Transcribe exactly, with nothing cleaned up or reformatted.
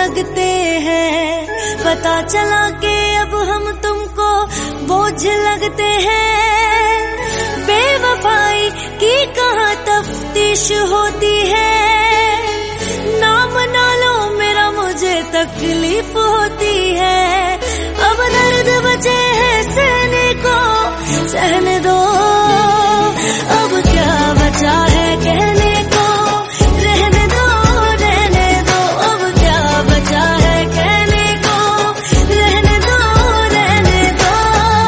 लगते हैं, पता चला कि अब हम तुमको बोझ लगते हैं। बेवफाई की कहाँ तफ्तीश होती है, नाम ना लो मेरा मुझे तकलीफ होती है। अब दर्द बचे है सहने को, सहने दो, अब क्या बचा